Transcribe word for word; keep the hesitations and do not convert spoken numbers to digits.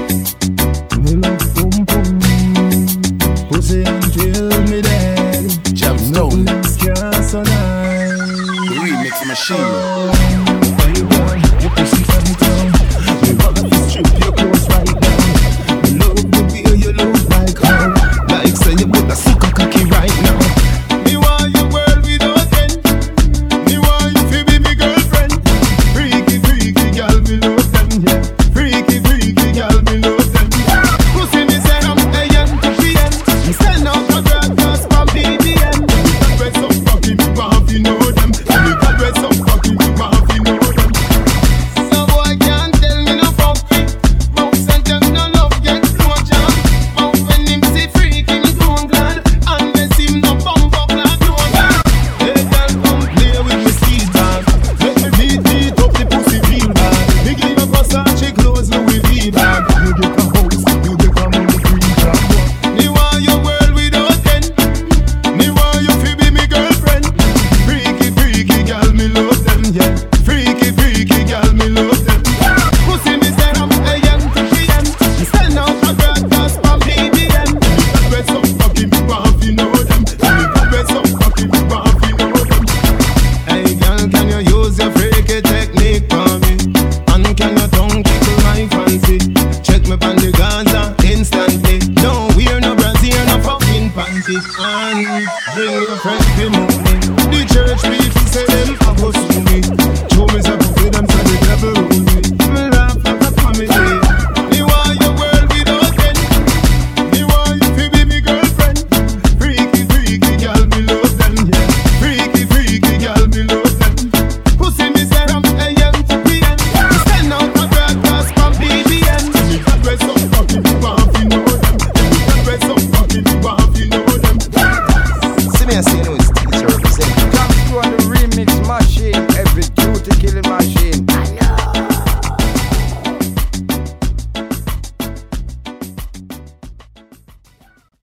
Me love boom boom, pussy until me dead. Jamstone Can't survive. Remix Machine. Why you gone? Your pussy from town. Me rather you strip your clothes right now. Me love the way you look like how. Like say you put a sucker cocky right now. Me want your world without end. Me want you to be my girlfriend. Freaky, freaky girl, me love them, yeah. Freaky, freaky girl, me love them. Pussy me say I'm A M to P M. Me send out a broadcast from B B M. Me got dress up fucking, me want to know them. Me got dress up fucking, me want to know them. So boy can't tell me no fuck me. Bounce and them no love get no jam. Bounce when him see freaky, me don't glad. Unless him no bump up like no man. Hey girl, come play with me speed bag. Let me beat beat up the pussy real bad. Me give a Versace clothes, Louis V bag. You get a house, you get a money green card. Me want your world without end. Me want you to be me girlfriend. Freaky, freaky girl, me love them, yeah. Freaky, freaky girl, me love them. Pussy me say I'm A M to P M. Me send out a broadcast from B B M. Me got dress up fucking, me want to know them. Me got dress up fucking, me want to know them. Hey girl, can you use your freaky technique for me? And can your tongue tickle my fancy? Check me on the Gaza instantly. Don't wear no brassiere, no fucking panty. And bring your friend the money. The church people say them a go sue me. Show me some for them so the devil rule me. Me laugh at the family. Me want your world without end. Me want you to be me girlfriend. Freaky, freaky girl, me love them, yeah. Freaky, freaky girl, me love them. Pussy me say I'm A M to P M. Me send out a broadcast from B B M. Me got dress up fucking, me want to know them. Me got dress up fucking, me want to know them. See me, I say no, it's it's represent. Come to on the remix machine, every duty killing machine.